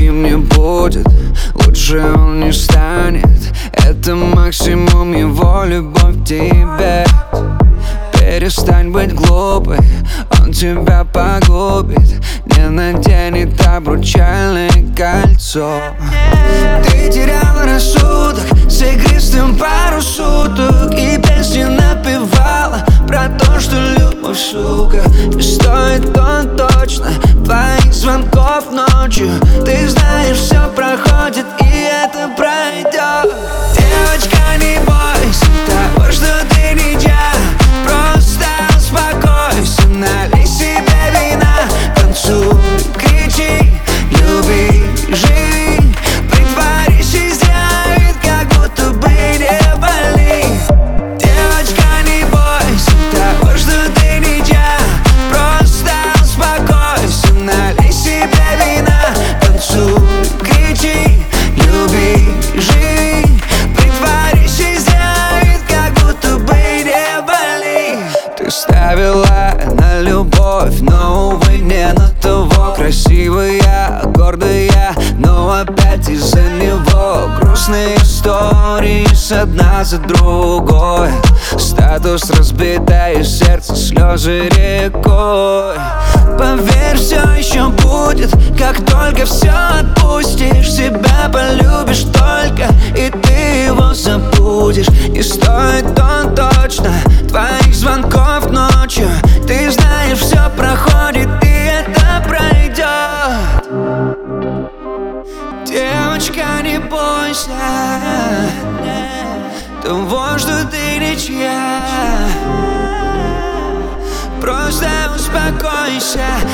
другим не будет, лучше он не станет. Это максимум его любовь к тебе. Перестань быть глупой, он тебя погубит. Не наденет обручальное кольцо. Ты теряла рассудок с игристым пару суток и песни напевала про то, что любовь, сука. И стоит он точно твоих звонков ночью. Ты знаешь, все проходит и это пройдет. Девочка, не бойся того, что ты ничья. Просто успокойся, налей себе вина. Танцуй, кричи, люби, живи. Притворись и сделай вид, как будто бы не болит. Девочка, не бойся того, что ты ничья. Просто успокойся, налей себе вина. Танцуй, кричи, люби, живи. Притворись и сделай вид, как будто бы не болит. Ты ставила на любовь, но, увы, не на того. Красивая, гордая, но опять из-за него грустные истории с одна за другой. Статус разбитое сердце, слезы рекой. Поверь, все еще будет, как только все отпустишь. Себя полюбишь только, и ты его забудешь. Не стоит он точно твоих звонков ночью. Ты знаешь, все проходит, и это пройдет. Девочка, не бойся того, что ты ничья. Просто успокойся,